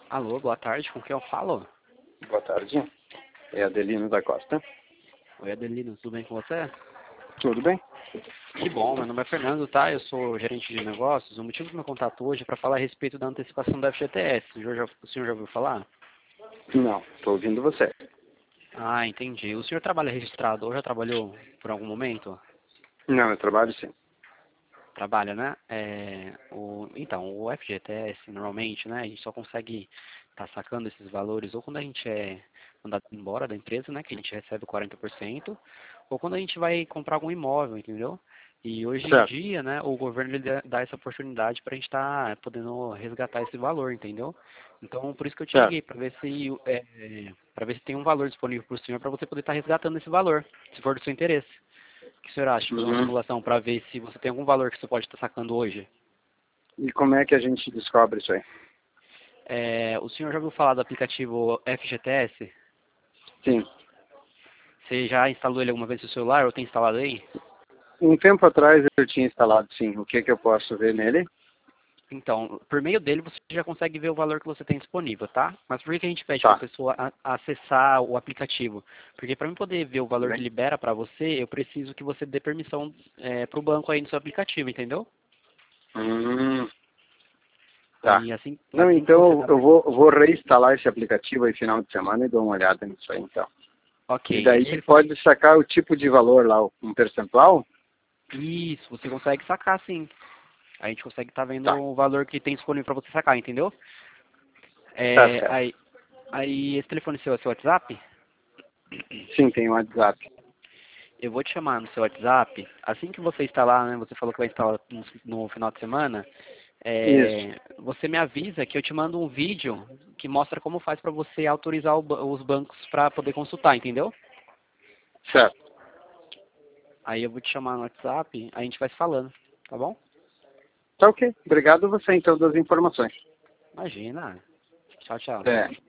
Alô, boa tarde, com quem eu falo? Boa tarde. É Adelino da Costa. Oi, Adelino, tudo bem com você? Tudo bem? Que bom, meu nome é Fernando, tá? Eu sou gerente de negócios. O motivo do meu contato hoje é para falar a respeito da antecipação da FGTS. O senhor já ouviu falar? Não, estou ouvindo você. Ah, entendi. O senhor trabalha registrado ou já trabalhou por algum momento? Não, eu trabalho sim. Trabalha, né? Então, o FGTS, normalmente, né? A gente só consegue estar sacando esses valores ou quando a gente é mandado embora da empresa, né? Que a gente recebe 40%, ou quando a gente vai comprar algum imóvel, entendeu? E hoje em Certo. dia, né, o governo ele dá essa oportunidade para a gente estar podendo resgatar esse valor, entendeu? Então, por isso que eu te Certo. liguei, para ver se tem um valor disponível para o senhor para você poder estar resgatando esse valor, se for do seu interesse. O que o senhor acha de fazer uma Uhum. simulação para ver se você tem algum valor que você pode estar sacando hoje? E como é que a gente descobre isso aí? O senhor já ouviu falar do aplicativo FGTS? Sim. Você já instalou ele alguma vez no seu celular ou tem instalado aí? Um tempo atrás eu tinha instalado sim. O que eu posso ver nele? Então, por meio dele você já consegue ver o valor que você tem disponível, tá? Mas por que a gente pede para a Tá. pessoa acessar o aplicativo? Porque para mim poder ver o Tudo valor que bem? libera para você, eu preciso que você dê permissão para o banco aí no seu aplicativo, entendeu? Hum, tá. Aí assim, Não, assim que você então dá. eu vou reinstalar esse aplicativo aí final de semana e dou uma olhada nisso aí então. Ok, E esse daí telefone. pode sacar o tipo de valor lá, um percentual? Isso, você consegue sacar sim. A gente consegue estar vendo Tá. o valor que tem disponível para você sacar, entendeu? Tá É, certo. aí, aí esse telefone seu é seu WhatsApp? Sim, tem um WhatsApp. Eu vou te chamar no seu WhatsApp. Assim que você instalar, né? Você falou que vai instalar no final de semana. Isso. Você me avisa que eu te mando um vídeo que mostra como faz para você autorizar os bancos para poder consultar, entendeu? Certo. Aí eu vou te chamar no WhatsApp, a gente vai se falando, tá bom? Tá ok. Obrigado a você então das informações. Imagina. Tchau, tchau. É.